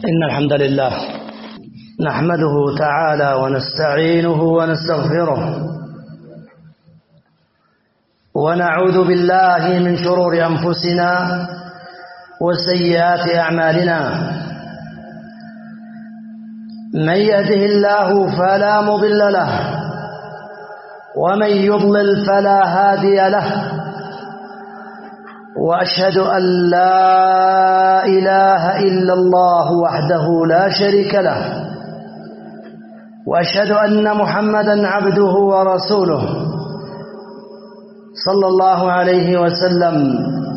إن الحمد لله نحمده تعالى ونستعينه ونستغفره ونعوذ بالله من شرور أنفسنا وسيئات أعمالنا. من يهده الله فلا مضل له ومن يضلل فلا هادي له، وأشهد أن لا إله إلا الله وحده لا شريك له، وأشهد أن محمدا عبده ورسوله صلى الله عليه وسلم.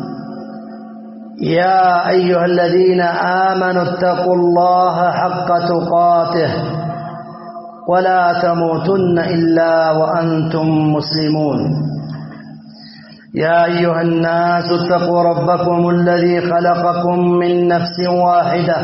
يا أيها الذين آمنوا اتقوا الله حق تقاته ولا تموتن إلا وأنتم مسلمون. يا أيها الناس اتقوا ربكم الذي خلقكم من نفس واحدة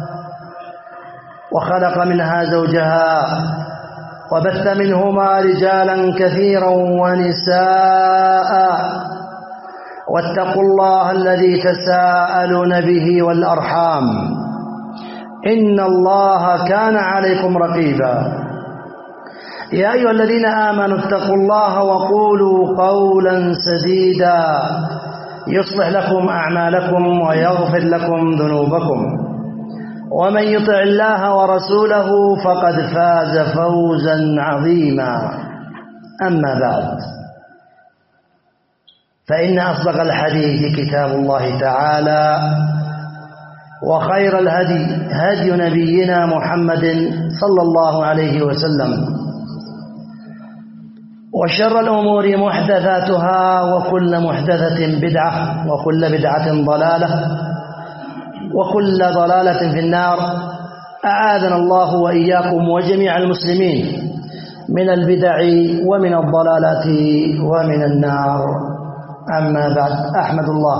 وخلق منها زوجها وبث منهما رجالا كثيرا ونساء، واتقوا الله الذي تساءلون به والأرحام إن الله كان عليكم رقيبا. يا أيها الذين آمنوا اتقوا الله وقولوا قولا سديدا يصلح لكم أعمالكم ويغفر لكم ذنوبكم، ومن يطع الله ورسوله فقد فاز فوزا عظيما. أما بعد، فإن أصدق الحديث كتاب الله تعالى، وخير الهدي هدي نبينا محمد صلى الله عليه وسلم، وشر الأمور محدثاتها وكل محدثة بدعة وكل بدعة ضلالة وكل ضلالة في النار. أعاذنا الله وإياكم وجميع المسلمين من البدع ومن الضلالات ومن النار. أما بعد، أحمد الله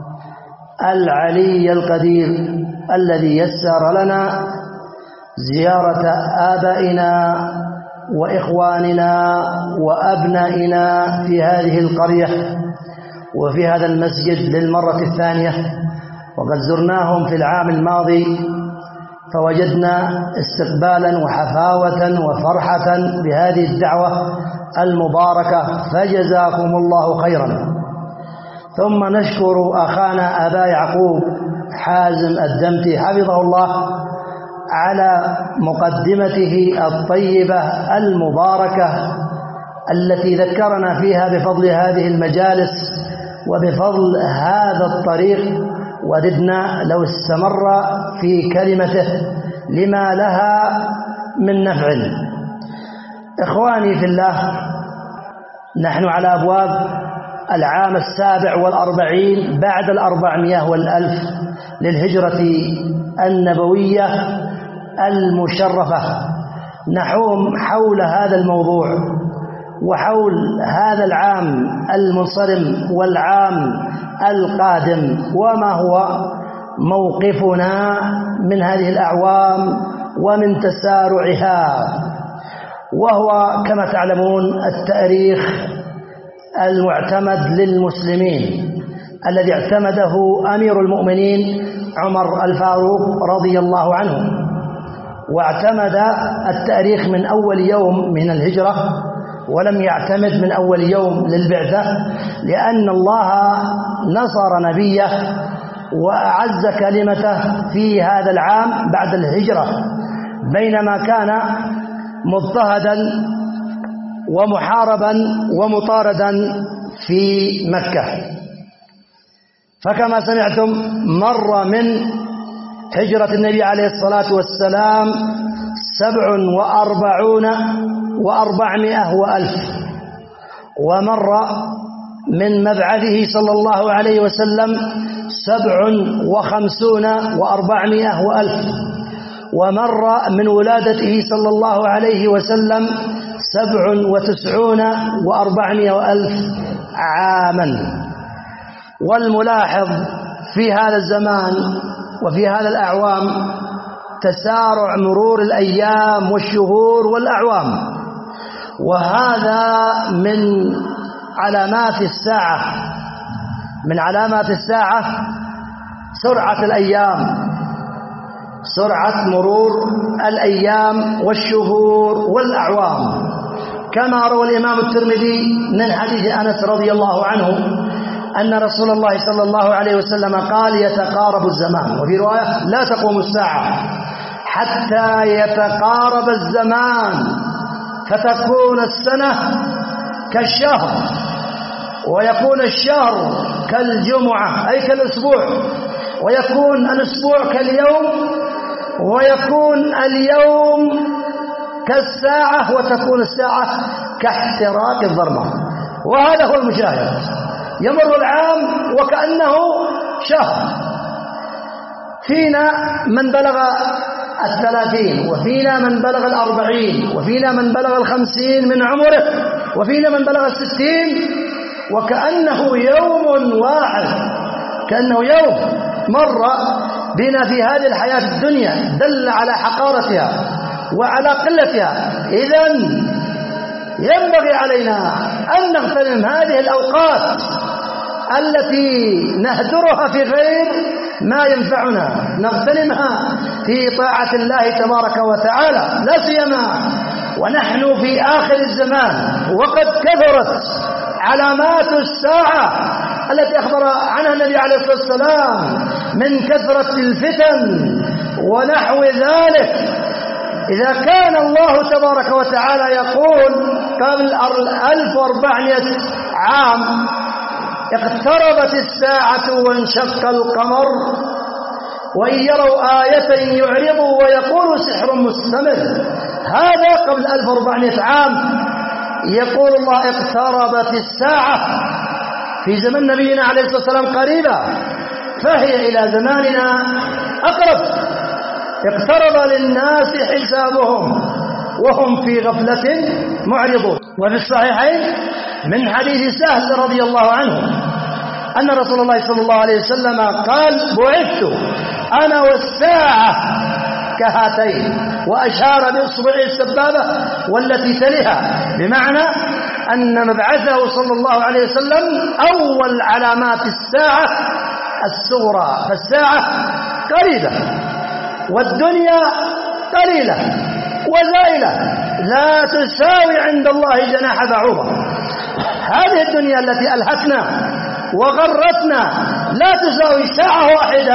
العلي القدير الذي يسر لنا زيارة آبائنا وإخواننا وأبنائنا في هذه القرية وفي هذا المسجد للمرة الثانية. وقد زرناهم في العام الماضي فوجدنا استقبالا وحفاوة وفرحة بهذه الدعوة المباركة، فجزاكم الله خيرا. ثم نشكر أخانا أبا يعقوب حازم الدمتي حفظه الله على مقدمته الطيبة المباركة التي ذكرنا فيها بفضل هذه المجالس وبفضل هذا الطريق، وددنا لو استمر في كلمته لما لها من نفع. إخواني في الله، نحن على أبواب العام 47 بعد 400 والألف للهجرة النبوية المشرفة. نحوم حول هذا الموضوع وحول هذا العام المنصرم والعام القادم، وما هو موقفنا من هذه الأعوام ومن تسارعها. وهو كما تعلمون التاريخ المعتمد للمسلمين الذي اعتمده أمير المؤمنين عمر الفاروق رضي الله عنه، واعتمد التاريخ من أول يوم من الهجرة ولم يعتمد من أول يوم للبعثة، لأن الله نصر نبيه وأعز كلمته في هذا العام بعد الهجرة، بينما كان مضطهدا ومحاربا ومطاردا في مكة. فكما سمعتم مر من هجرة النبي عليه الصلاة والسلام 47 و400 وألف، ومر من مبعثه صلى الله عليه وسلم 57 و400 وألف، ومر من ولادته صلى الله عليه وسلم 97 و400 وألف عاما. والملاحظ في هذا الزمان وفي هذا الأعوام تسارع مرور الأيام والشهور والأعوام، وهذا من علامات الساعة، من علامات الساعة سرعة الأيام سرعة مرور الأيام والشهور والأعوام، كما روى الإمام الترمذي من حديث أنس رضي الله عنه أن رسول الله صلى الله عليه وسلم قال: يتقارب الزمان، وفي رواية: لا تقوم الساعة حتى يتقارب الزمان فتكون السنة كالشهر، ويكون الشهر كالجمعة أي كالأسبوع، ويكون الأسبوع كاليوم، ويكون اليوم كالساعة، وتكون الساعة كاحتراق الظلمة. وهذا هو المشاهد، يمر العام وكأنه شهر. فينا من بلغ 30، وفينا من بلغ 40، وفينا من بلغ 50 من عمره، وفينا من بلغ 60، وكأنه يوم واحد، كأنه يوم مر بنا في هذه الحياة الدنيا، دل على حقارتها وعلى قلتها. إذن ينبغي علينا أن نغتنم هذه الأوقات التي نهدرها في غير ما ينفعنا، نغتنمها في طاعة الله تبارك وتعالى، لا سيما ونحن في آخر الزمان، وقد كثرت علامات الساعة التي أخبر عنها النبي عليه الصلاة والسلام من كثرة الفتن ونحو ذلك. إذا كان الله تبارك وتعالى يقول قبل 1400 عام: اقتربت الساعة وانشق القمر، وإن يروا آية يعرضوا ويقولوا سحر مستمر. هذا قبل 1400 عام يقول الله اقتربت الساعة. في زمن نبينا عليه الصلاة والسلام قريبة، فهي إلى زماننا أقرب. اقترب للناس حسابهم وهم في غفلة معرضون. وفي الصحيحين من حديث سهل رضي الله عنه أن رسول الله صلى الله عليه وسلم قال: بعثت أنا والساعة كهاتين، وأشار بإصبعه السبابة والتي تليها، بمعنى أن مبعثه صلى الله عليه وسلم أول علامات الساعة الصغرى. فالساعة قريبة، والدنيا قليلة وزائلة، لا تساوي عند الله جناح بعوضة. هذه الدنيا التي ألهتنا وغرتنا لا تساوي ساعة واحدة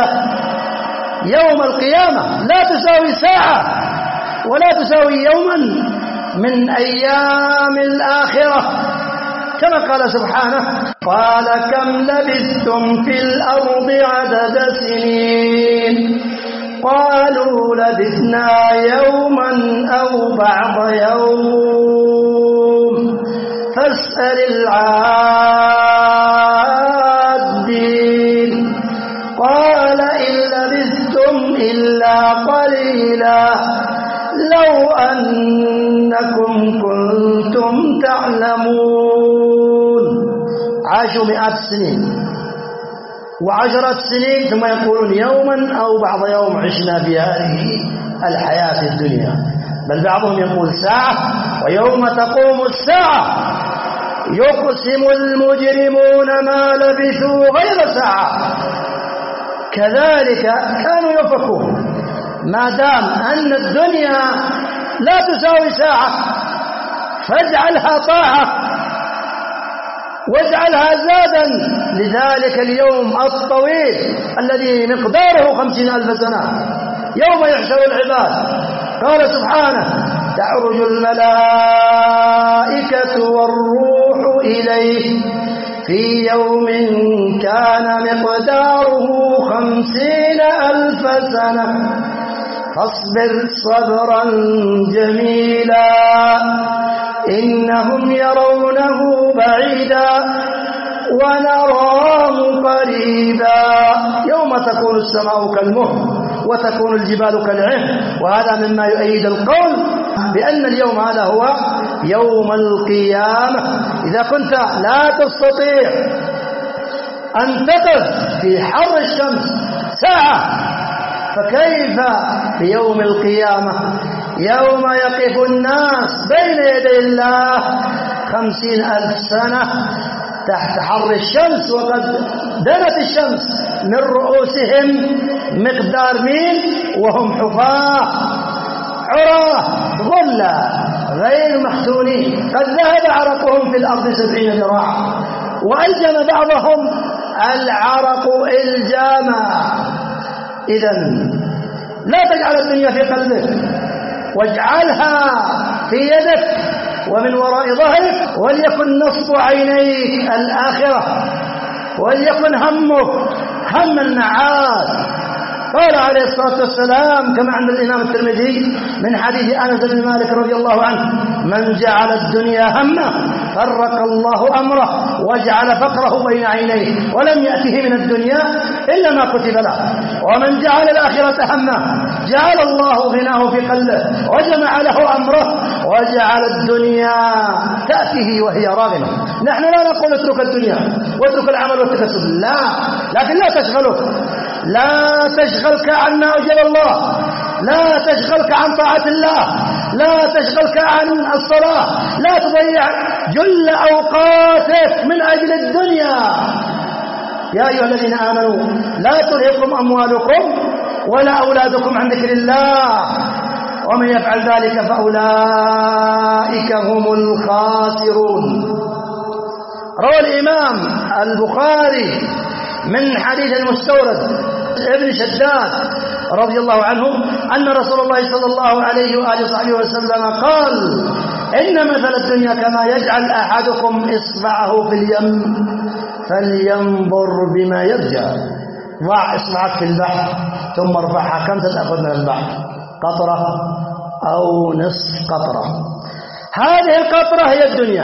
يوم القيامة، لا تساوي ساعة ولا تساوي يوما من أيام الآخرة، كما قال سبحانه: قال كم لبثتم في الأرض عدد سنين قالوا لبثنا يوما أو بعض يوم فاسأل العادين قال إن لبثتم إلا قليلا لو أنكم كنتم تعلمون. عاشوا 100 سنين و10 سنين ثم يقولون يوما أو بعض يوم عشنا في هذه الحياة الدنيا، بل بعضهم يقول ساعة. ويوم تقوم الساعة يقسم المجرمون ما لبثوا غير ساعة. كذلك كانوا يفكون، ما دام أن الدنيا لا تساوي ساعة فاجعلها طاعة واجعلها زادا لذلك اليوم الطويل الذي مقداره 50,000 سنة، يوم يحشر العباد. قال سبحانه: تعرج الملائكة والروح إليه في يوم كان مقداره 50,000 سنة فاصبر صبرا جميلا إنهم يرونه بعيدا ونراه قريبا يوم تكون السماء كالمهل وتكون الجبال كالعهن. وهذا مما يؤيد القول بأن اليوم هذا هو يوم القيامة. إذا كنت لا تستطيع أن تقف في حر الشمس ساعة فكيف بيوم القيامة يوم يقف الناس بين يدي الله 50,000 سنة تحت حر الشمس وقد دنت الشمس من رؤوسهم مقدار ميل وهم حفاة عراة غلا غير مختونين، قد ذهب عرقهم في الأرض 70 ذراعا، وألجم بعضهم العرق إلجاما. إذن لا تجعل الدنيا في قلبك، واجعلها في يدك ومن وراء ظهرك، وليكن نصب عينيك الآخرة، وليكن همك هم المعاد. قال عليه الصلاة والسلام كما عند الإمام الترمذي من حديث أنس بن مالك رضي الله عنه: من جعل الدنيا همه فرق الله أمره وجعل فقره بين عينيه ولم يأته من الدنيا إلا ما كتب له، ومن جعل الآخرة همه جعل الله غناه في قلبه وجمع له أمره وجعل الدنيا تأته وهي راغمة. نحن لا نقول اترك الدنيا واترك العمل والتكسب، لا، لكن لا تشغلك، لا تشغلك عن ما أوجب الله، لا تشغلك عن طاعة الله، لا تشغلك عن الصلاة، لا تضيع جل أوقاتك من أجل الدنيا. يا أيها الذين آمنوا لا تلهكم أموالكم ولا أولادكم عن ذكر الله ومن يفعل ذلك فأولئك هم الخاسرون. روى الإمام البخاري من حديث المستورد ابن شداد رضي الله عنه أن رسول الله صلى الله عليه وآله وصحبه وسلم قال: إن مثل الدنيا كما يجعل أحدكم إصبعه في اليم فلينظر بما يرجع. ضع إصبعك في البحر ثم ارفعها، كم تأخذ من البحر؟ قطرة أو نصف قطرة. هذه القطرة هي الدنيا،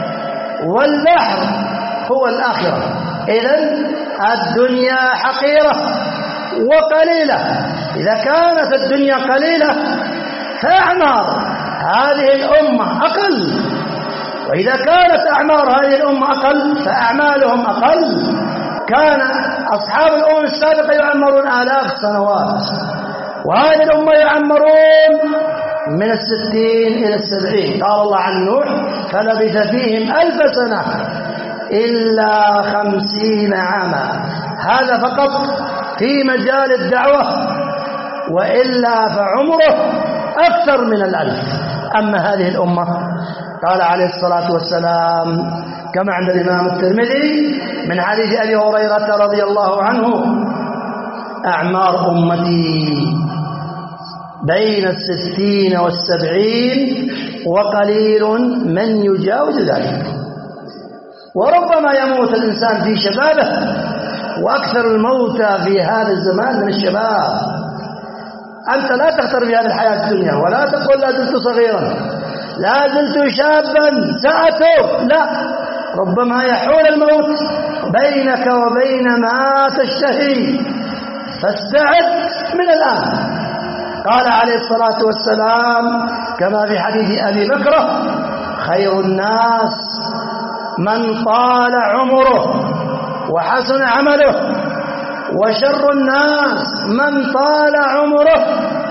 والبحر هو الآخرة. إذن الدنيا حقيرة وقليلة. إذا كانت الدنيا قليلة فأعمار هذه الأمة أقل، وإذا كانت أعمار هذه الأمة أقل فأعمالهم أقل. كان أصحاب الأمم السابقة يعمرون آلاف السنوات، وهذه الأمة يعمرون من 60 إلى 70. قال الله عن نوح: فلبث فيهم 1000 سنة إلا 50 عاما. هذا فقط في مجال الدعوة، وإلا فعمره أكثر من 1000. أما هذه الأمة قال عليه الصلاة والسلام كما عند الإمام الترمذي من حديث أبي هريرة رضي الله عنه: أعمار أمتي بين 60 و70 وقليل من يجاوز ذلك. وربما يموت الإنسان في شبابه، وأكثر الموتى في هذا الزمان من الشباب. أنت لا تختر بهذه الحياة الدنيا ولا تقول لا زلت صغيرا، لا زلت شابا سأتوب، لا، ربما يحول الموت بينك وبين ما تشتهي، فاستعد من الآن. قال عليه الصلاة والسلام كما في حديث أبي بكر: خير الناس من طال عمره وحسن عمله، وشر الناس من طال عمره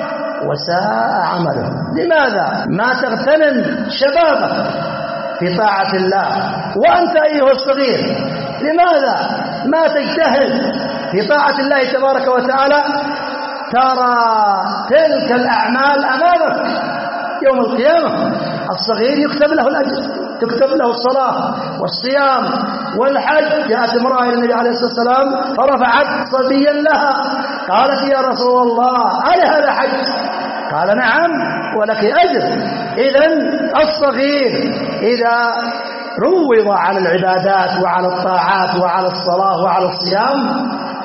وساء عمله. لماذا ما تغتنم شبابك في طاعة الله وأنت أيها الصغير؟ لماذا ما تجتهد في طاعة الله تبارك وتعالى؟ ترى تلك الأعمال أمامك يوم القيامة. الصغير يكتب له الأجر، تكتب له الصلاة والصيام والحج. جاءت امرأة إلى النبي عليه الصلاة والسلام فرفعت صبيا لها، قالت: يا رسول الله هل هذا حج؟ قال: نعم ولك أجر. إذن الصغير إذا روض على العبادات وعلى الطاعات وعلى الصلاة وعلى الصيام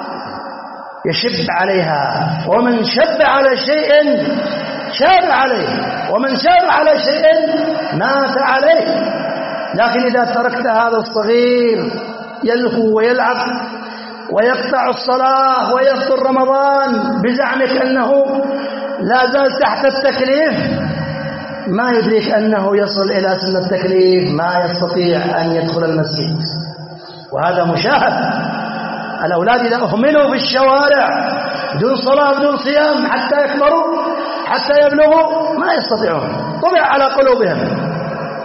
يشب عليها، ومن شب على شيء شاب عليه، ومن شاب على شيء مات عليه. لكن إذا تركت هذا الصغير يلهو ويلعب ويقطع الصلاة ويفطر رمضان بزعمك أنه لا زال تحت التكليف، ما يدرك أنه يصل إلى سن التكليف ما يستطيع أن يدخل المسجد. وهذا مشاهد. الأولاد إذا أهملوا في الشوارع بدون صلاة بدون صيام حتى يكبروا حتى يبلغوا ما يستطيعون، طبع على قلوبهم.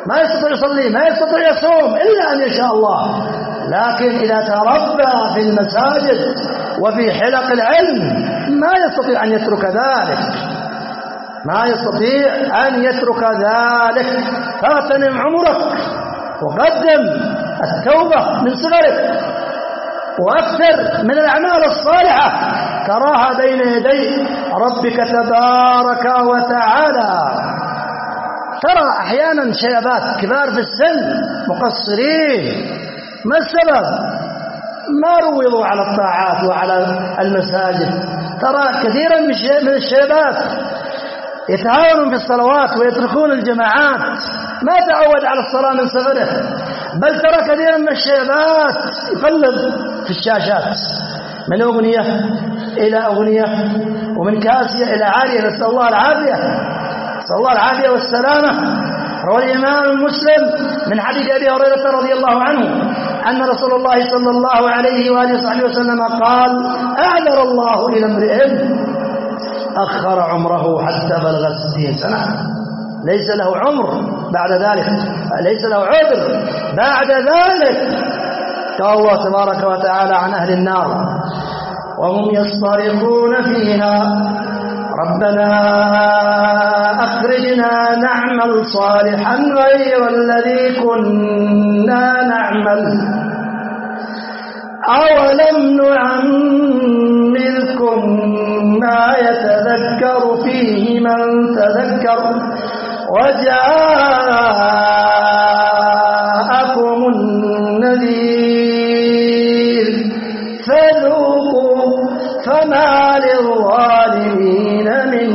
ما يستطيع يصلي، ما يستطيع يصوم إلا أن يشاء الله. لكن إذا تربى في المساجد وفي حلق العلم ما يستطيع أن يترك ذلك، ما يستطيع أن يترك ذلك. فاغتنم عمرك وقدم التوبة من صغرك وأكثر من الأعمال الصالحة تراها بين يدي ربك تبارك وتعالى. ترى أحيانا شباب كبار في السن مقصرين، ما السبب؟ ما روضوا على الطاعات وعلى المساجد. ترى كثيرا من الشباب يتهاونون في الصلوات ويتركون الجماعات، ما تعود على الصلاة من صغره. بل ترى كثيرا من الشباب يقلب في الشاشات من أغنية إلى أغنية ومن كاسية إلى عارية، نسأل الله العافية، نسأل الله العافية والسلامة. روى الإمام مسلم من حديث أبي هريرة رضي الله عنه أن رسول الله صلى الله عليه وآله وصحبه وسلم قال: أعذر الله إلى امرئ أخر عمره حتى بلغ 60 سنة، ليس له عمر بعد ذلك، ليس له عذر بعد ذلك. قال الله تبارك وتعالى عن أهل النار: وهم يصطرخون فيها ربنا أخرجنا نعمل صالحا غير الذي كنا نعمل أولم نعمركم ما يتذكر فيه من تذكر وجاءكم النذير فذوقوا فما للظالمين من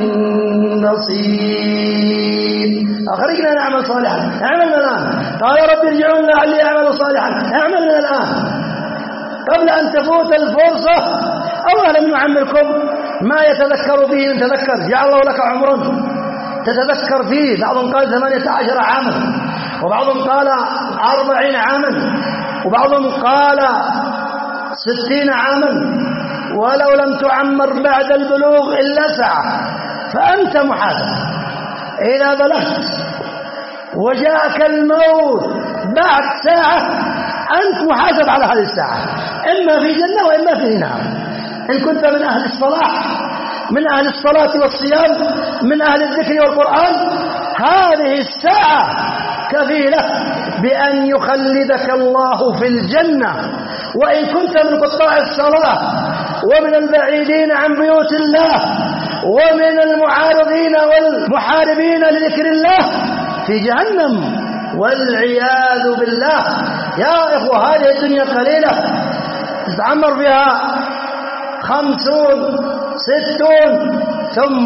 نصير. أخرجنا نعمل صالحا، اعملنا الآن. قال رب ارجعون لعلي أعمل صالحا، اعملنا الآن قبل أن تفوت الفرصة. أولم نعمركم ما يتذكر فيه من تذكر، جعل الله لك عمرا تتذكر فيه. بعضهم قال 18 عاما، وبعضهم قال 40 عاما، وبعضهم قال 60 عاما. ولو لم تعمر بعد البلوغ إلا ساعة فأنت محاسب. إذا بلغت وجاءك الموت بعد ساعة أنت محاسب على هذه الساعة، إما في جنة وإما في نار. إن كنت من أهل الصلاح، من أهل الصلاة والصيام، من أهل الذكر والقرآن، هذه الساعة كفيلة بأن يخلدك الله في الجنة. وإن كنت من قطاع الصلاة ومن البعيدين عن بيوت الله ومن المعارضين والمحاربين لذكر الله في جهنم والعياذ بالله. يا إخوة هذه الدنيا قليلة تتعمر فيها 50 60 ثم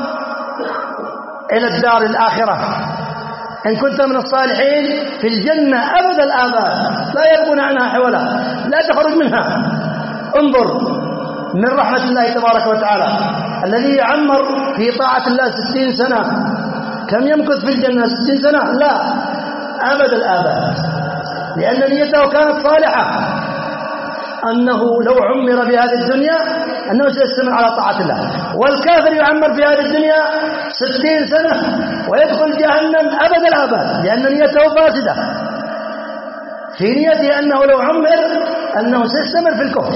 إلى الدار الآخرة. إن كنت من الصالحين في الجنة أبد الآباد لا يبغون عنها حولا، لا تخرج منها. انظر من رحمة الله تبارك وتعالى الذي يعمر في طاعة الله 60 سنة، كم يمكث في الجنة 60 سنة؟ لا، أبد الآباد، لأن نيته كانت صالحة، أنه لو عمر في هذه الدنيا أنه سيستمر على طاعة الله. والكافر يعمر في هذه الدنيا 60 سنة ويدخل جهنم أبد الآباد، لأن نيته فاسدة. في نيته أنه لو عمر أنه سيستمر في الكفر،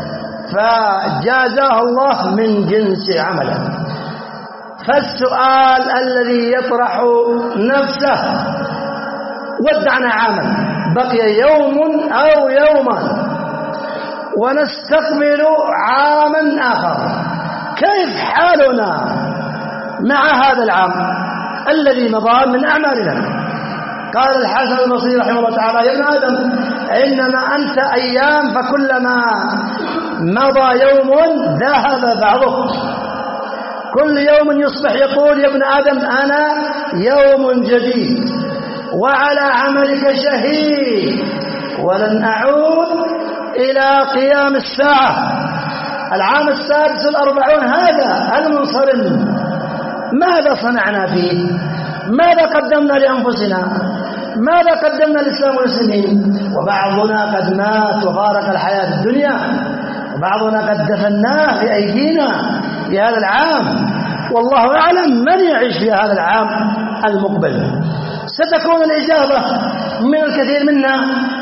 فجازاه الله من جنس عمله. فالسؤال الذي يطرح نفسه: ودعنا عاما، بقي يوم أو يومان ونستقبل عاما آخر، كيف حالنا مع هذا العام الذي مضى من أعمالنا؟ قال الحسن البصري رحمه الله تعالى: يا ابن آدم إنما أنت أيام، فكلما مضى يوم ذهب بعضه. كل يوم يصبح يقول: يا ابن آدم أنا يوم جديد وعلى عملك شهيد ولن أعود إلى قيام الساعة. العام 46 هذا المنصرم، ماذا صنعنا فيه؟ ماذا قدمنا لأنفسنا؟ ماذا قدمنا للإسلام والمسلمين؟ وبعضنا قد مات وفارق الحياة الدنيا، وبعضنا قد دفناه بأيدينا في هذا العام، والله أعلم من يعيش في هذا العام المقبل. ستكون الإجابة من الكثير منا.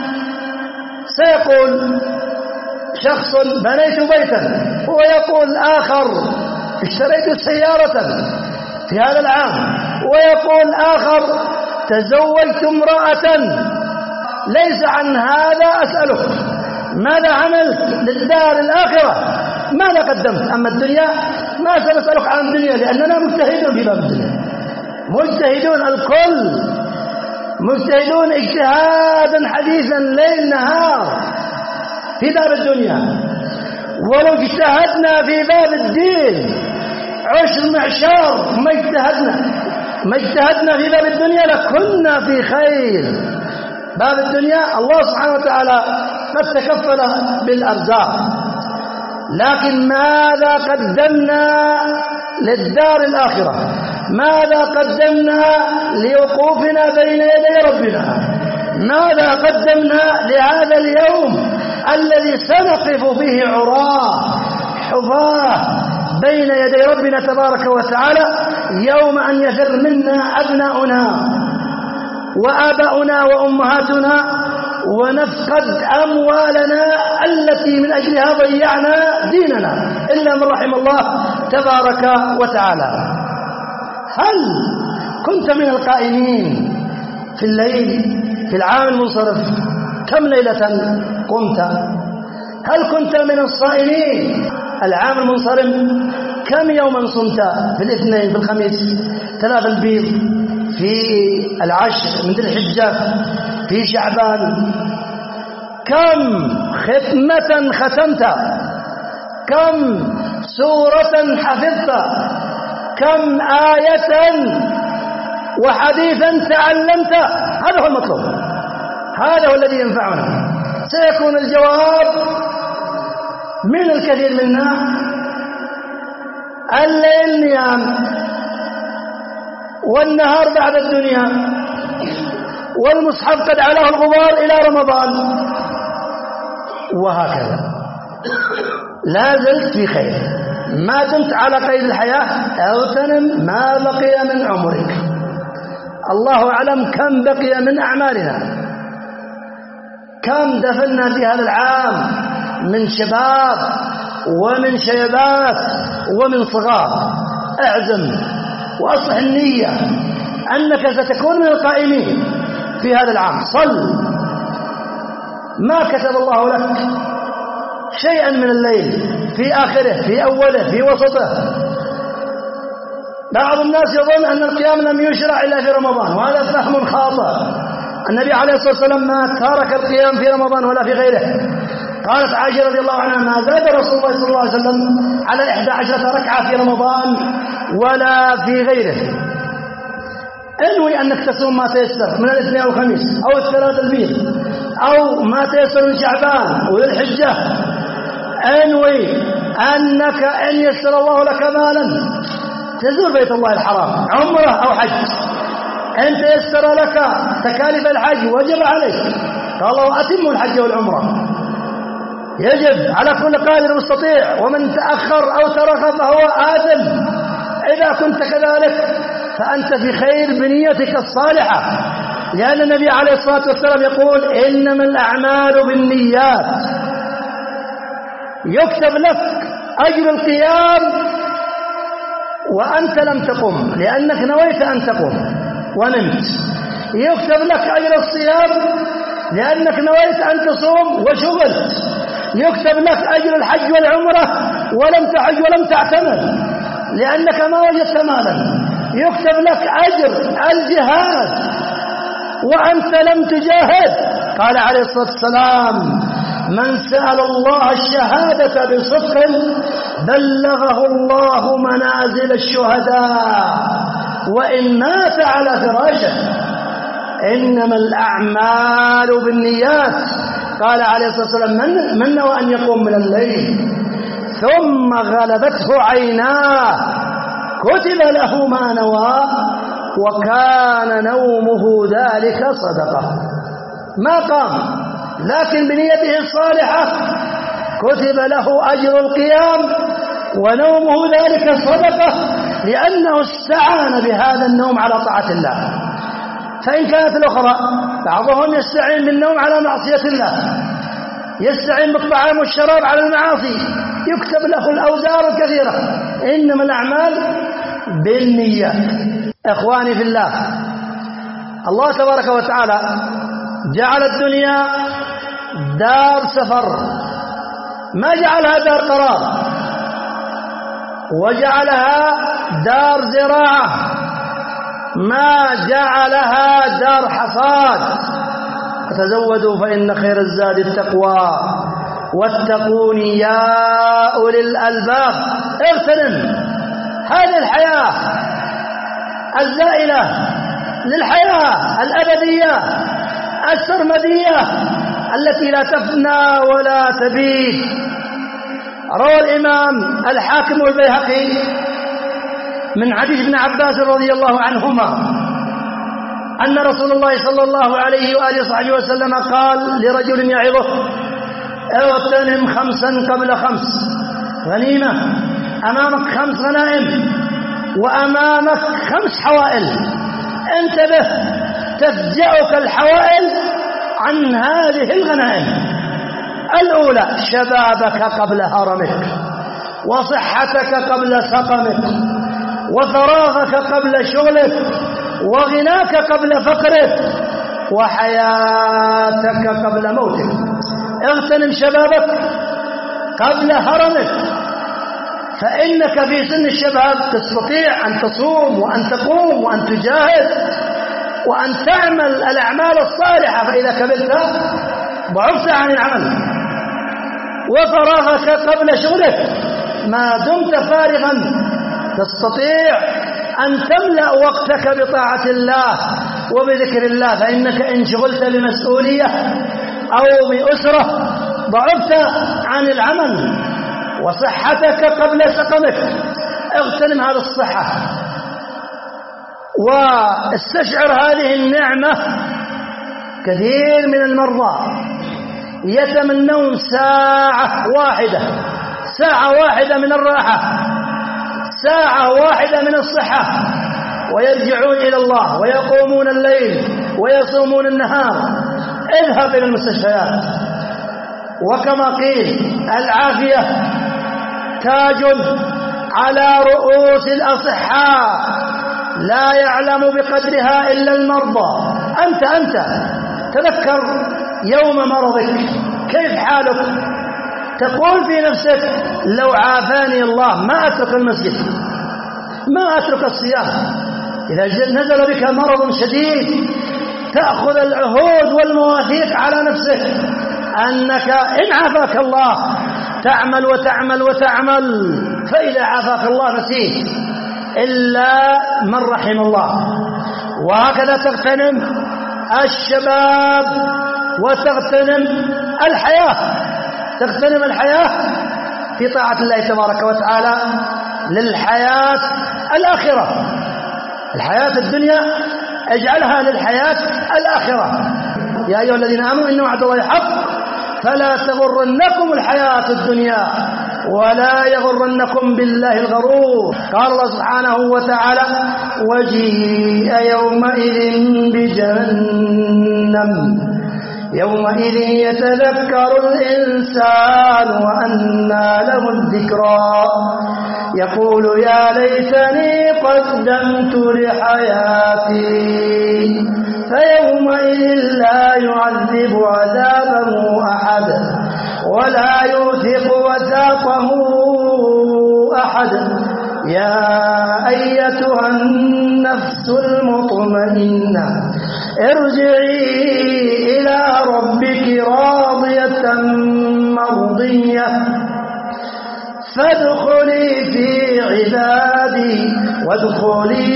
سيقول شخص بنيت بيتا، ويقول آخر اشتريت سيارة في هذا العام، ويقول آخر تزوجت امرأة. ليس عن هذا أسألك، ماذا عملت للدار الآخرة؟ ماذا قدمت؟ أما الدنيا ما سنسألك عن الدنيا، لأننا مجتهدون في باب الدنيا، مجتهدون الكل، مجتهدون اجتهادا حديثا ليل نهار في باب الدنيا. ولو اجتهدنا في باب الدين عشر معشار ما اجتهدنا في باب الدنيا لكنا في خير. باب الدنيا الله سبحانه وتعالى قد تكفل بالأرزاق، لكن ماذا قدمنا للدار الآخرة؟ ماذا قدمنا لوقوفنا بين يدي ربنا؟ ماذا قدمنا لهذا اليوم الذي سنقف فيه عراه حفاة بين يدي ربنا تبارك وتعالى، يوم أن يفر منا أبناؤنا وآباؤنا وأمهاتنا، ونفقد أموالنا التي من أجلها ضيعنا ديننا، إلا من رحم الله تبارك وتعالى. هل كنت من القائمين في الليل في العام المنصرف؟ كم ليلة قمت؟ هل كنت من الصائمين العام المنصرم؟ كم يوما صمت؟ في الاثنين، في الخميس، 3 البيض، في العشر من ذي الحجة، في شعبان؟ كم ختمة ختمت؟ كم سورة حفظت؟ كم آية وحديثا تعلمت؟ هذا هو المطلوب، هذا هو الذي ينفعنا. سيكون الجواب من الكثير منا الليل نيام، والنهار بعد الدنيا، والمصحف قد علاه الغبار إلى رمضان، وهكذا. لا زلت في خير ما دمت على قيد الحياة، اغتنم ما بقي من عمرك. الله أعلم كم بقي من أعمالنا، كم دفنا في هذا العام من شباب ومن شيبات ومن صغار. اعزم وأصلح النية أنك ستكون من القائمين في هذا العام. صل، ما كتب الله لك شيئا من الليل، في آخره، في أوله، في وسطه. بعض الناس يظن أن القيام لم يشرع إلا في رمضان، وهذا فهم خاطئ. النبي عليه الصلاة والسلام ما ترك القيام في رمضان ولا في غيره. قالت عائشة رضي الله عنها ما زاد رسول الله صلى الله عليه وسلم على 11 ركعة في رمضان ولا في غيره. انوي أنك تصوم ما تيسر من الاثنين أو الخميس أو الثلاث البيض أو ما تيسر من شعبان وذي الحجة. انوي أنك إن يسر الله لك مالا تزور بيت الله الحرام، عمره أو حج، إن تيسر لك تكاليف الحج وجب عليك. قال الله أتموا الحج والعمرة، يجب على كل قادر مستطيع، ومن تأخر أو ترك فهو آثم. إذا كنت كذلك فأنت في خير بنيتك الصالحة، لأن النبي عليه الصلاة والسلام يقول إنما الأعمال بالنيات. يكتب لك أجر القيام وأنت لم تقم لأنك نويت أن تقوم ونمت. يكتب لك أجر الصيام لأنك نويت أن تصوم وشغلت. يكتب لك أجر الحج والعمرة ولم تحج ولم تعتمر لأنك ما وجدت مالا. يكتب لك أجر الجهاد وأنت لم تجاهد. قال عليه الصلاة والسلام من سأل الله الشهادة بصدق بلغه الله منازل الشهداء وإن مات على فراشه. إنما الأعمال بالنيات. قال عليه الصلاة والسلام من نوى أن يقوم من الليل ثم غلبته عيناه كتب له ما نوى وكان نومه ذلك صدقة. ما قام لكن بنيته الصالحة كتب له أجر القيام ونومه ذلك صدقة، لأنه استعان بهذا النوم على طاعة الله. فإن كانت الأخرى بعضهم يستعين بالنوم على معصية الله، يستعين بالطعام والشراب على المعاصي، يكتب له الأوزار الكثيرة. إنما الأعمال بالنيات. إخواني في الله، الله تبارك وتعالى جعل الدنيا دار سفر، ما جعلها دار قرار، وجعلها دار زراعة، ما جعلها دار حصاد. فتزودوا فإن خير الزاد التقوى واتقون يا أولي الألباب. اغتنم هذه الحياة الزائلة للحياة الأبدية السرمدية التي لا تفنى ولا تبيد. روى الإمام الحاكم والبيهقي من حديث ابن عباس رضي الله عنهما أن رسول الله صلى الله عليه وآله وصحبه وسلم قال لرجل يعظه: اغتنم 5 قبل 5. غنيمة، أمامك 5 غنائم وأمامك 5 حوائل، انتبه، تفجأك الحوائل عن هذه الغنائم. الأولى: شبابك قبل هرمك، وصحتك قبل سقمك، وفراغك قبل شغلك، وغناك قبل فقرك، وحياتك قبل موتك. اغتنم شبابك قبل هرمك، فإنك في سن الشباب تستطيع أن تصوم وأن تقوم وأن تجاهد وأن تعمل الأعمال الصالحة، فإذا كبرت ضعفت عن العمل. وفراغك قبل شغلك، ما دمت فارغا تستطيع أن تملأ وقتك بطاعة الله وبذكر الله، فإنك إن شغلت بمسؤولية أو بأسرة ضعفت عن العمل. وصحتك قبل سقمك، اغتنم هذه الصحة واستشعر هذه النعمة. كثير من المرضى يتمنون ساعة واحدة من الراحة، ساعة واحدة من الصحة، ويرجعون إلى الله ويقومون الليل ويصومون النهار. اذهب إلى المستشفيات، وكما قيل: العافية تاج على رؤوس الأصحاء، لا يعلم بقدرها إلا المرضى. أنت تذكر يوم مرضك كيف حالك؟ تقول في نفسك: لو عافاني الله ما أترك المسجد، ما أترك الصيام. إذا نزل بك مرض شديد تأخذ العهود والمواثيق على نفسك أنك إن عافاك الله تعمل وتعمل وتعمل، فإذا عافاك الله نسيت إلا من رحم الله. وهكذا تغتنم الشباب وتغتنم الحياة في طاعة الله تبارك وتعالى للحياة الآخرة. الحياة الدنيا اجعلها للحياة الآخرة. يا أيها الذين آمنوا إن وعد الله حق فلا تغرنكم الحياة الدنيا ولا يغرنكم بالله الغرور. قال الله سبحانه وتعالى: وجيء يومئذ بجهنم يومئذ يتذكر الإنسان وأنى له الذكرى يقول يا ليتني قدمت لحياتي فيومئذ لا يعذب عذابه أحد ولا يوثق وثاقه أحد. يا أيتها النفس المطمئنة ارجعي إلى ربك راضية مرضية فادخلي في عبادي وادخلي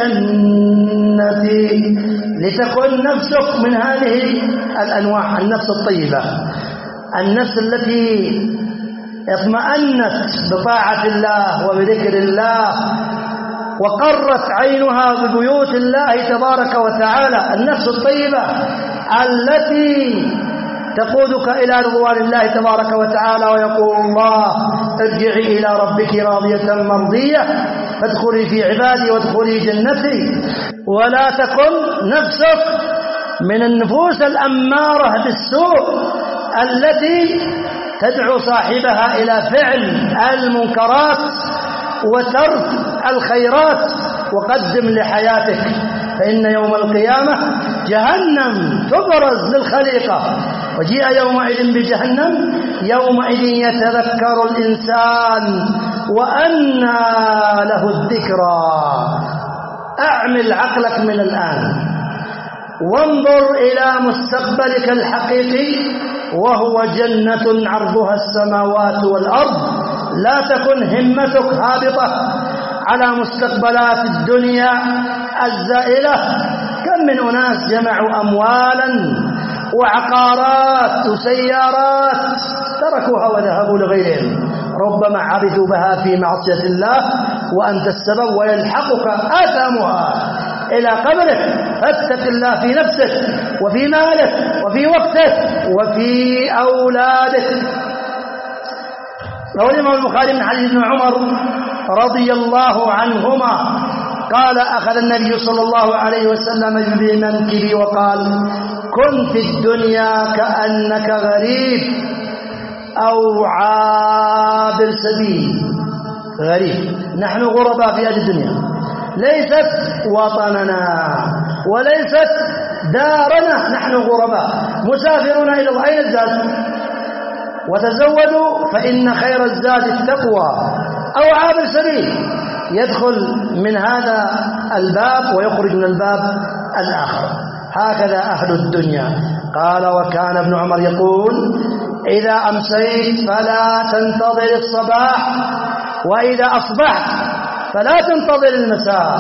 جنتي. لتكن نفسك من هذه الأنواع: النفس الطيبة، النفس التي اطمأنت بطاعة الله وبذكر الله وقرت عينها ببيوت الله تبارك وتعالى. النفس الطيبة التي تقودك إلى رضوان الله تبارك وتعالى، ويقول الله: ارجعي إلى ربك راضية مرضية فادخلي في عبادي وادخلي جنتي. ولا تكن نفسك من النفوس الأمارة بالسوء التي تدعو صاحبها إلى فعل المنكرات وترك الخيرات. وقدم لحياتك، فإن يوم القيامة جهنم تبرز للخليقة، وجيء يومئذ بجهنم يومئذ يتذكر الإنسان وأنى له الذكرى. أعمل عقلك من الآن وانظر إلى مستقبلك الحقيقي، وهو جنة عرضها السماوات والأرض. لا تكن همتك هابطة على مستقبلات الدنيا الزائلة. كم من أناس جمعوا أموالا وعقارات وسيارات تركوها وذهبوا لغيرهم، ربما عبثوا بها في معصية الله وأنت السبب، ويلحقك آثامها إلى قبرك. فاتق الله في نفسك وفي مالك وفي وقتك وفي أولادك. روى الإمام البخاري من حديث ابن عمر رضي الله عنهما قال: أخذ النبي صلى الله عليه وسلم بمنكبي وقال: كن في الدنيا كأنك غريب أو عابر سبيل. غريب، نحن غرباء في هذه الدنيا، ليست وطننا وليست دارنا، نحن غرباء مسافرون إلى الله. أين الزاد؟ وتزودوا فإن خير الزاد التقوى. أو عابر سبيل، يدخل من هذا الباب ويخرج من الباب الآخر. هكذا أهل الدنيا. قال: وكان ابن عمر يقول: إذا أمسيت فلا تنتظر الصباح، وإذا أصبحت فلا تنتظر المساء.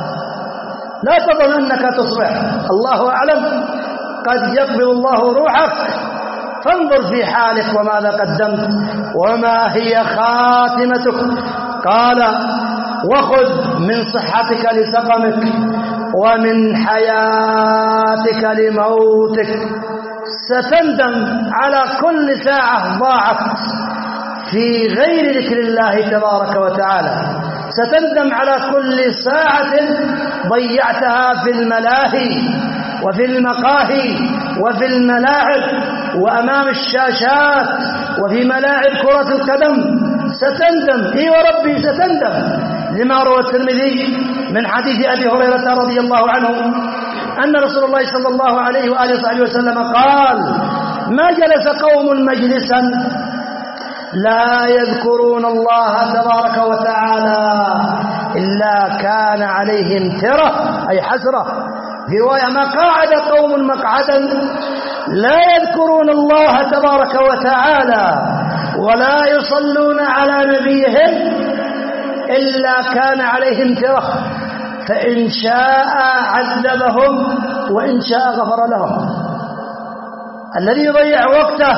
لا تظن أنك تصبح، الله أعلم، قد يقبض الله روحك. فانظر في حالك وماذا قدمت وما هي خاتمتك. قال: وخذ من صحتك لسقمك ومن حياتك لموتك. ستندم على كل ساعة ضاعت في غير ذكر الله تبارك وتعالى. ستندم على كل ساعة ضيعتها في الملاهي وفي المقاهي وفي الملاعب وأمام الشاشات وفي ملاعب كرة القدم. ستندم، إي وربي ستندم. لما روى الترمذي من حديث أبي هريرة رضي الله عنه أن رسول الله صلى الله عليه وآله وصحبه وسلم قال: ما جلس قوم مجلسا لا يذكرون الله تبارك وتعالى إلا كان عليهم ترة، أي حسرة. في رواية: ما قاعد قوم مقعدا لا يذكرون الله تبارك وتعالى ولا يصلون على نبيهم إلا كان عليهم ترة، فإن شاء عذبهم وإن شاء غفر لهم. الذي يضيع وقته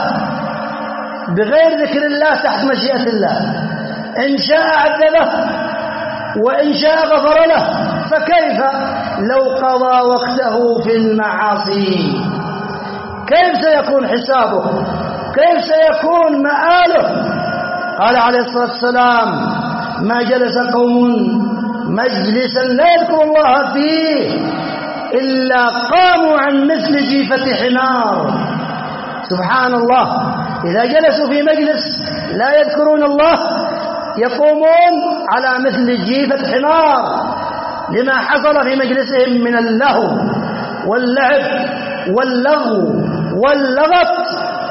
بغير ذكر الله تحت مشيئة الله، إن شاء عذبه وإن شاء غفر له. فكيف لو قضى وقته في المعاصي؟ كيف سيكون حسابه؟ كيف سيكون مآله؟ قال عليه الصلاة والسلام: ما جلس قوم مجلسا لا يذكر الله فيه إلا قاموا عن مثل جيفة حمار. سبحان الله، إذا جلسوا في مجلس لا يذكرون الله يقومون على مثل جيفة حمار، لما حصل في مجلسهم من اللهو واللعب واللغو واللغط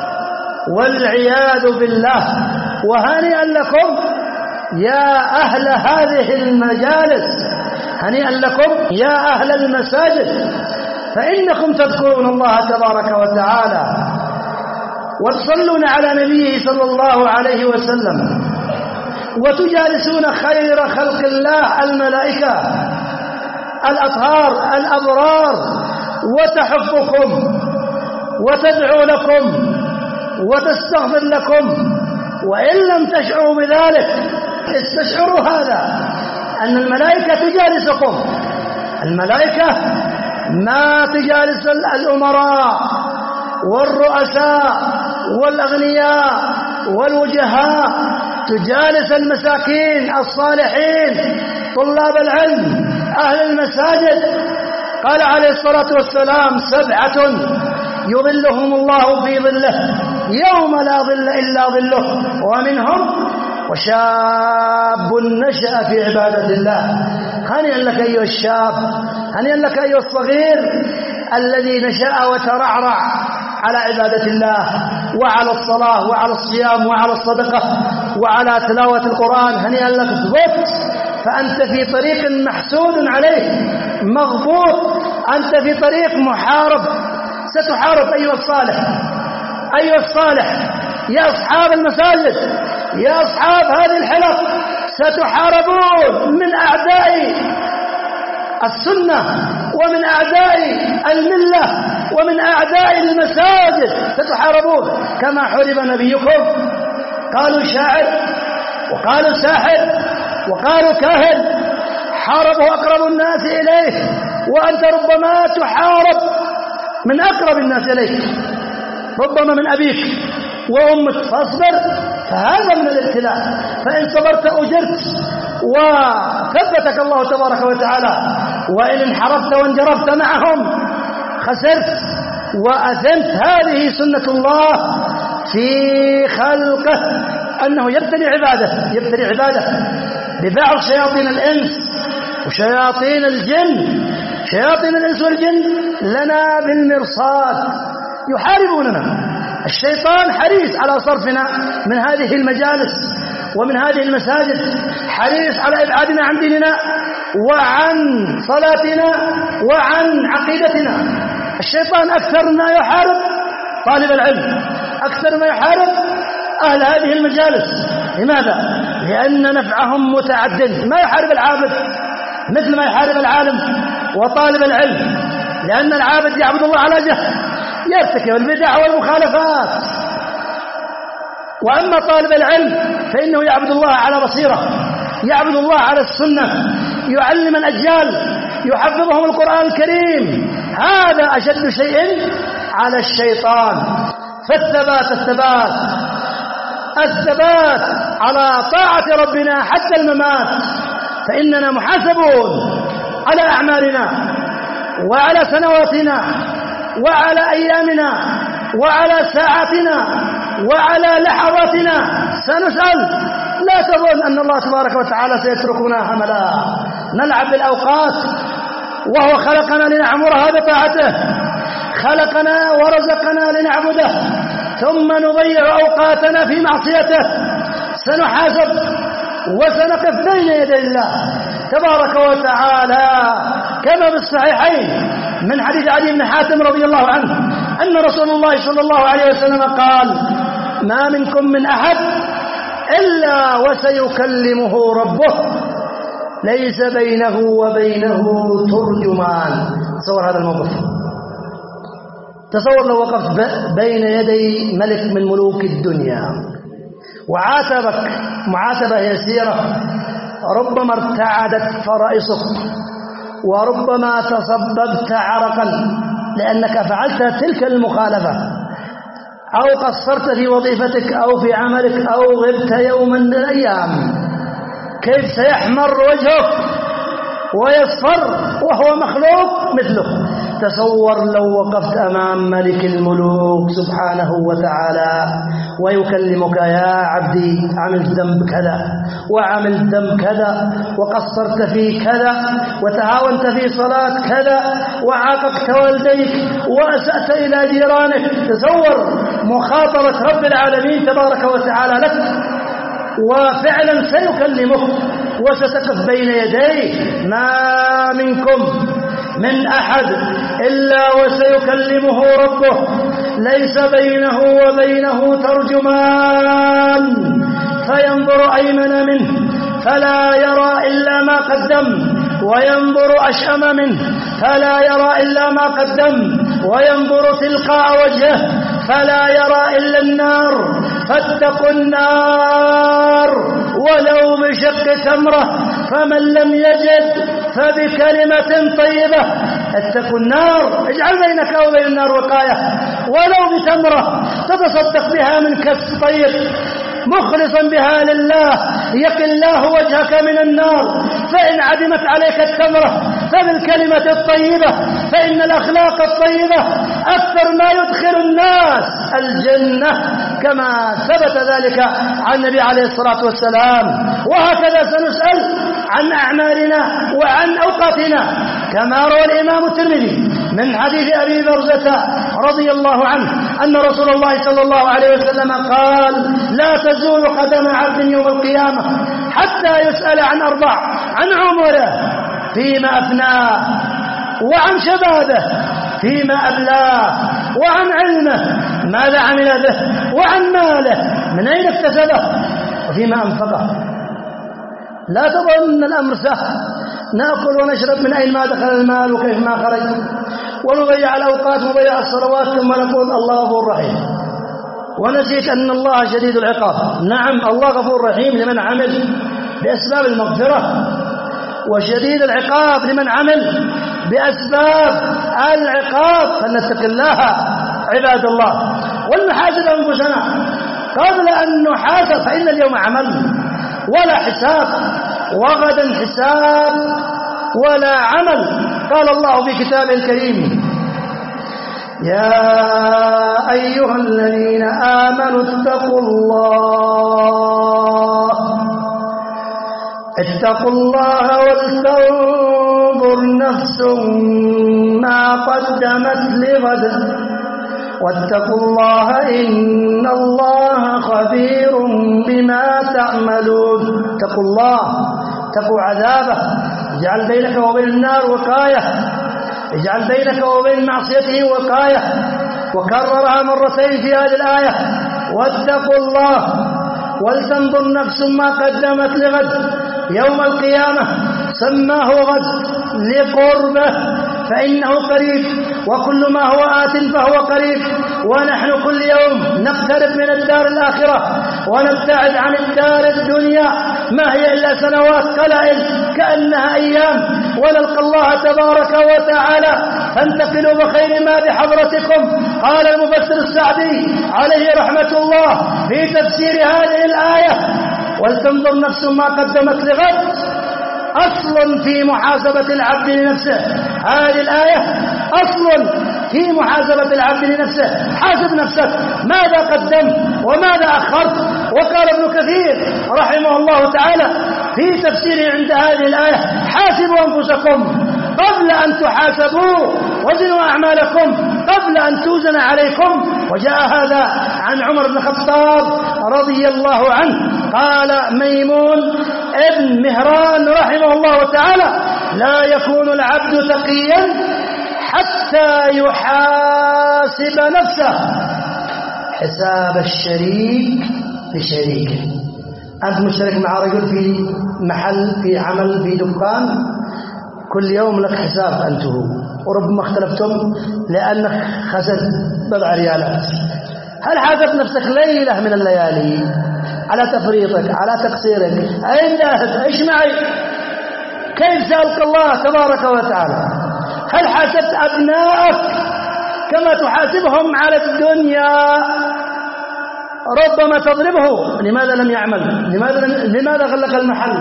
والعياذ بالله. وهنيئا لكم يا أهل هذه المجالس، هنيئا لكم يا أهل المساجد، فإنكم تذكرون الله تبارك وتعالى وتصلون على نبيه صلى الله عليه وسلم وتجالسون خير خلق الله الملائكة الأطهار الأبرار، وتحفكم وتدعو لكم وتستغفر لكم. وإن لم تشعروا بذلك استشعروا هذا، أن الملائكة تجالسكم. الملائكة ما تجالس الأمراء والرؤساء والأغنياء والوجهاء، تجالس المساكين الصالحين طلاب العلم أهل المساجد. قال عليه الصلاة والسلام 7 يظلهم الله في ظله يوم لا ظل إلا ظله، ومنهم وشاب نشأ في عبادة الله. هنيئا لك أيها الشاب، هنيئا لك أيها الصغير الذي نشأ وترعرع على عبادة الله وعلى الصلاة وعلى الصيام وعلى الصدقة وعلى تلاوة القرآن. هنيئا لك، اثبت، فأنت في طريق محسود عليه مغبوط، أنت في طريق محارب، ستحارب أيها الصالح، أيها الصالح، يا أصحاب المساجد، يا أصحاب هذه الحلق، ستحاربون من أعداء السنة ومن أعداء الملة ومن أعداء المساجد، ستحاربون كما حارب نبيكم. قالوا شاعر وقالوا ساحر وقالوا كاهن، حاربه أقرب الناس إليه، وأنت ربما تحارب من أقرب الناس إليك، ربما من أبيك وأمك، فاصبر، فهذا من الابتلاء، فإن صبرت أجرت وثبتك الله تبارك وتعالى، وإن انحرفت وانجرفت معهم خسرت وأثمت. هذه سنة الله في خلقه، أنه يبتلي عباده ببعض شياطين الإنس وشياطين الجن. شياطين الإنس والجن لنا بالمرصاد، يحاربوننا. الشيطان حريص على صرفنا من هذه المجالس ومن هذه المساجد، حريص على إبعادنا عن ديننا وعن صلاتنا وعن عقيدتنا. الشيطان أكثر ما يحارب طالب العلم، أكثر ما يحارب أهل هذه المجالس. لماذا؟ لأن نفعهم متعدد. ما يحارب العابد مثل ما يحارب العالم وطالب العلم، لأن العابد يعبد الله على جهل، يرتكب البدع والمخالفات، وأما طالب العلم فإنه يعبد الله على بصيرة، يعبد الله على السنة، يعلم الأجيال، يحفظهم القرآن الكريم. هذا أشد شيء على الشيطان. فالثبات على طاعة ربنا حتى الممات، فإننا محاسبون على أعمالنا وعلى سنواتنا وعلى أيامنا وعلى ساعاتنا وعلى لحظاتنا، سنسأل. لا تظن أن الله تبارك وتعالى سيتركنا هملا نلعب بالأوقات، وهو خلقنا لنعمرها بطاعته، خلقنا ورزقنا لنعبده، ثم نضيع أوقاتنا في معصيته. سنحاسب وسنقف بين يدي الله تبارك وتعالى، كما في الصحيحين من حديث علي بن حاتم رضي الله عنه أن رسول الله صلى الله عليه وسلم قال: ما منكم من أحد إلا وسيكلمه ربه ليس بينه وبينه ترجمان. تصور هذا الموقف، تصور لو وقفت بين يدي ملك من ملوك الدنيا وعاتبك معاتبة يسيرة، ربما ارتعدت فرائصك وربما تصببت عرقا لأنك فعلت تلك المخالفة، أو قصرت في وظيفتك أو في عملك أو غبت يوما من الأيام. كيف سيحمر وجهك ويصفر وهو مخلوق مثله؟ تصور لو وقفت أمام ملك الملوك سبحانه وتعالى ويكلمك: يا عبدي عملت ذنب كذا وعملت ذنب كذا وقصرت في كذا وتهاونت في صلاة كذا وعاققت والديك وأسأت إلى جيرانك. تصور مخاطبة رب العالمين تبارك وتعالى لك، وفعلا سيكلمك وستقف بين يديه. ما منكم من أحد إلا وسيكلمه ربه ليس بينه وبينه ترجمان، فينظر أيمن منه فلا يرى إلا ما قدم، وينظر أشأم منه فلا يرى إلا ما قدم، وينظر تلقاء وجهه فلا يرى إلا النار. فاتقوا النار ولو بشق تمرة، فمن لم يجد فبكلمة طيبة. اتقوا النار، اجعل بينك وبين النار وقاية ولو بتمرة تتصدق بها من كسب طيب. مخلصا بها لله يقي الله وجهك من النار. فإن عدمت عليك الثمرة فبالكلمة الطيبة، فإن الأخلاق الطيبة أكثر ما يدخل الناس الجنة، كما ثبت ذلك عن النبي عليه الصلاة والسلام. وهكذا سنسأل عن أعمالنا وعن أوقاتنا، كما روى الإمام الترمذي من حديث أبي برزة رضي الله عنه أن رسول الله صلى الله عليه وسلم قال: لا تزول قدم عبد يوم القيامة حتى يسأل عن أربع: عن عمره فيما أفناه، وعن شبابه فيما أبلاه، وعن علمه ماذا عمل به، وعن ماله من أين اكتسبه، وفيما أنفقه. لا تظن الأمر سهل، نأكل ونشرب من أين ما دخل المال وكيف ما خرج، ونضيع الأوقات ونضيع الصلوات ثم نقول الله غفور رحيم، ونسيت أن الله شديد العقاب. نعم، الله غفور رحيم لمن عمل بأسباب المغفرة، وشديد العقاب لمن عمل بأسباب العقاب. فلنتق الله عباد الله، ولنحاسب أنفسنا قبل أن نحاسب، فإن اليوم عمل ولا حساب، وغدا حساب ولا عمل. قال الله في كتابه الكريم: يا أيها الذين آمنوا اتقوا الله ولتنظر نفس ما قدمت لغد واتقوا الله إن الله خبير بما تعملون. اتقوا الله، اتقوا عذابه، اجعل بينك وبين النار وقاية، اجعل بينك وبين معصيته وقاية. وكررها مرتين في هذه الآية: واتقوا الله ولتنظر نفس ما قدمت لغد. يوم القيامة سماه غد لقربه فإنه قريب، وكل ما هو آت فهو قريب. ونحن كل يوم نقترب من الدار الآخرة ونبتعد عن الدار الدنيا، ما هي إلا سنوات قلائل كأنها أيام، ونلقى الله تبارك وتعالى. فانتقلوا بخير ما بحضرتكم. قال المفسر السعدي عليه رحمة الله في تفسير هذه الآية: ولتنظر نفس ما قدمت لغد، أصل في محاسبة العبد لنفسه. هذه الآية أصل في محاسبة العبد لنفسه. حاسب نفسك، ماذا قدمت وماذا أخرت. وقال ابن كثير رحمه الله تعالى في تفسيره عند هذه الآية: حاسبوا أنفسكم قبل أن تحاسبوا، وزنوا أعمالكم قبل أن توزن عليكم. وجاء هذا عن عمر بن الخطاب رضي الله عنه قال ميمون ابن مهران رحمه الله تعالى: لا يكون العبد تقيا حتى يحاسب نفسه حساب الشريك لشريكه. أنت مشترك مع رجل في محل، في عمل، في دكان، كل يوم لك حساب أنت هو، وربما اختلفتم لأنك خسرت بضع ريالات. هل حاسبت نفسك ليلة من الليالي على تفريطك، على تقصيرك؟ أين ذاهب؟ إيش معي؟ كيف سألك الله تبارك وتعالى؟ هل حاسبت أبنائك كما تحاسبهم على الدنيا؟ ربما تضربه، لماذا لم يعمل؟ لماذا غلق المحل؟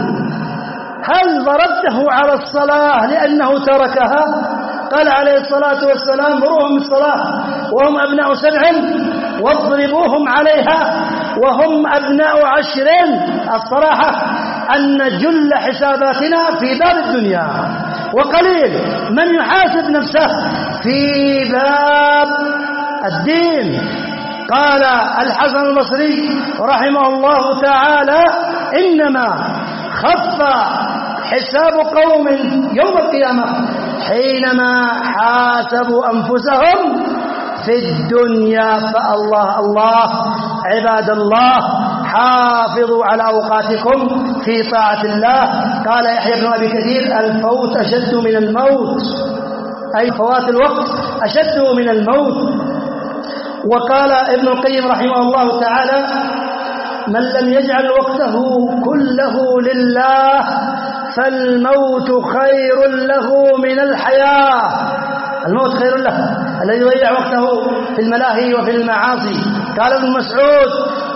هل ضربته على الصلاة لأنه تركها؟ قال عليه الصلاة والسلام: مروهم الصلاة وهم أبناء 7 واضربوهم عليها وهم أبناء 10. الصراحة أن جل حساباتنا في باب الدنيا، وقليل من يحاسب نفسه في باب الدين. قال الحسن البصري رحمه الله تعالى: إنما خف حساب قوم يوم القيامة حينما حاسبوا أنفسهم في الدنيا. فالله الله عباد الله، حافظوا على أوقاتكم في طاعة الله. قال يحيى بن أبي كثير: الفوت أشد من الموت، أي فوات الوقت أشد من الموت. وقال ابن القيم رحمه الله تعالى: من لم يجعل وقته كله لله فالموت خير له من الحياة. الموت خير له، الذي يضيع وقته في الملاهي وفي المعاصي. قال ابن مسعود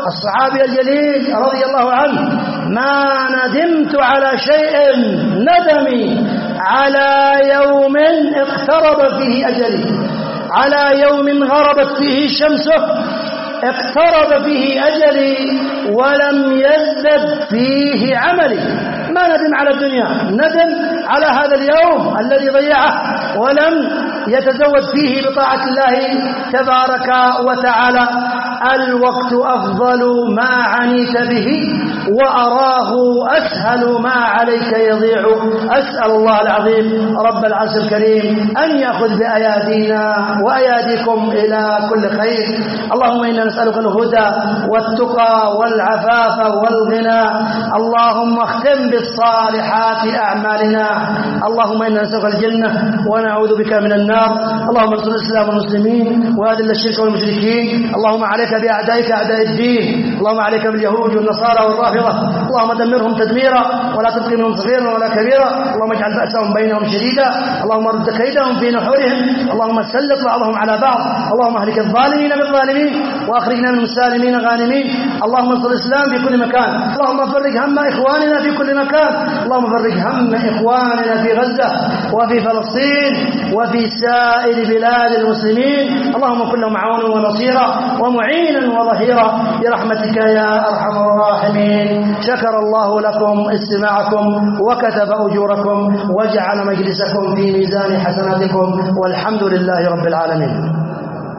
الصحابي الجليل رضي الله عنه: ما ندمت على شيء ندمي على يوم اقترب فيه أجلي، على يوم غربت فيه شمسه اقترب فيه أجلي ولم يزدد فيه عملي. ما ندم على الدنيا، ندم على هذا اليوم الذي ضيعه ولم يتزود فيه بطاعة الله تبارك وتعالى. الوقت أفضل ما عنيت به وأراه أسهل ما عليك يضيع. أسأل الله العظيم رب العرش الكريم أن يأخذ بأيادينا وأياديكم إلى كل خير. اللهم إنا نسألك الهدى والتقى والعفاف والغنى. اللهم اختم بالصالحات أعمالنا. اللهم إنا نسألك الجنة ونعوذ بك من النار. اللهم انصر الإسلام والمسلمين وأذل الشرك والمشركين. اللهم عليك بأعدائك أعداء الدين. اللهم عليك باليهود والنصارى والرافضة. اللهم دمرهم تدميرا ولا تبقي منهم صغيرا ولا كبيرا. اللهم اجعل بأسهم بينهم شديدا. اللهم رد كيدهم في نحورهم. اللهم سلط بعضهم على بعض. اللهم اهلك الظالمين بالظالمين وأخرجنا من السالمين غانمين. اللهم انصر الإسلام في كل مكان. اللهم فرج هم إخواننا في كل مكان. اللهم فرج هم إخواننا في غزة وفي فلسطين وفي سائر بلاد المسلمين. اللهم كن لهم عونا ونصيرا ومعينا وظهيرا برحمتك يا أرحم الراحمين. شكر الله لكم استماعكم وكتب أجوركم وجعل مجلسكم في ميزان حسناتكم والحمد لله رب العالمين.